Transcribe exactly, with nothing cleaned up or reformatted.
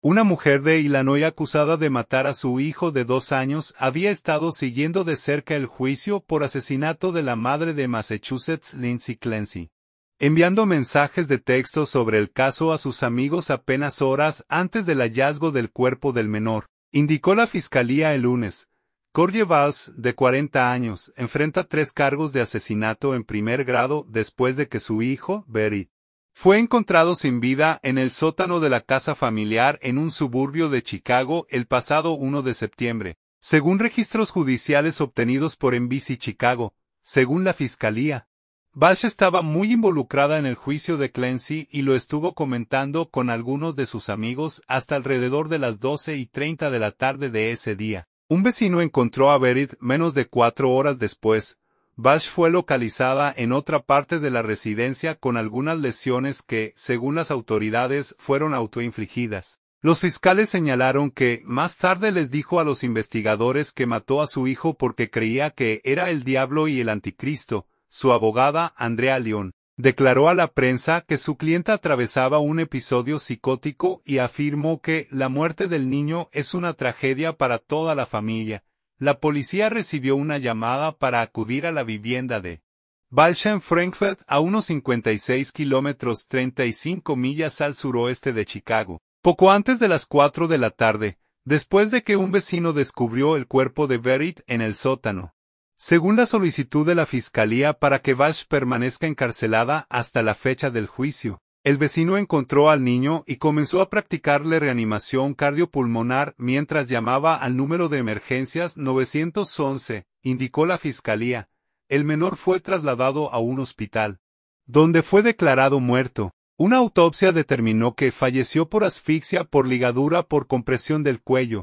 Una mujer de Illinois acusada de matar a su hijo de dos años había estado siguiendo de cerca el juicio por asesinato de la madre de Massachusetts, Lindsay Clancy, enviando mensajes de texto sobre el caso a sus amigos apenas horas antes del hallazgo del cuerpo del menor, indicó la fiscalía el lunes. Corey Valls, de cuarenta años, enfrenta tres cargos de asesinato en primer grado después de que su hijo, Barry, fue encontrado sin vida en el sótano de la casa familiar en un suburbio de Chicago el pasado uno de septiembre, según registros judiciales obtenidos por N B C Chicago. Según la fiscalía, Valls estaba muy involucrada en el juicio de Clancy y lo estuvo comentando con algunos de sus amigos hasta alrededor de las doce y treinta de la tarde de ese día. Un vecino encontró a Berit menos de cuatro horas después. Valls fue localizada en otra parte de la residencia con algunas lesiones que, según las autoridades, fueron autoinfligidas. Los fiscales señalaron que, más tarde les dijo a los investigadores que mató a su hijo porque creía que era el diablo y el anticristo. Su abogada, Andrea León, declaró a la prensa que su clienta atravesaba un episodio psicótico y afirmó que la muerte del niño es una tragedia para toda la familia. La policía recibió una llamada para acudir a la vivienda de Valls en Frankfurt, a unos cincuenta y seis kilómetros treinta y cinco millas al suroeste de Chicago, poco antes de las cuatro de la tarde, después de que un vecino descubrió el cuerpo de Berit en el sótano. Según la solicitud de la fiscalía para que Valls permanezca encarcelada hasta la fecha del juicio, el vecino encontró al niño y comenzó a practicarle reanimación cardiopulmonar mientras llamaba al número de emergencias nueve once, indicó la fiscalía. El menor fue trasladado a un hospital, donde fue declarado muerto. Una autopsia determinó que falleció por asfixia por ligadura por compresión del cuello.